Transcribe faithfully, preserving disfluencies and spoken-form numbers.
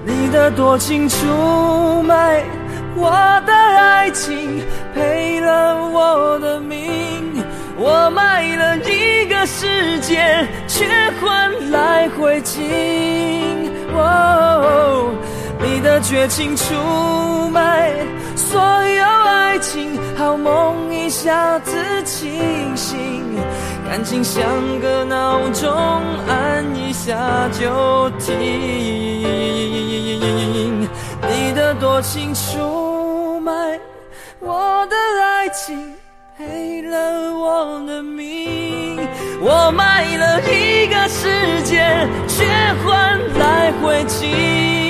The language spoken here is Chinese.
你的多情出卖我的爱情，赔了我的命。我卖了一个世界，却换来灰烬。哦，你的绝情出卖所有爱情，好梦一下子清醒，感情像个闹钟，按一下就停。你的多情出卖我的爱情，赔了我的命。我卖了一个世界，却换来灰烬。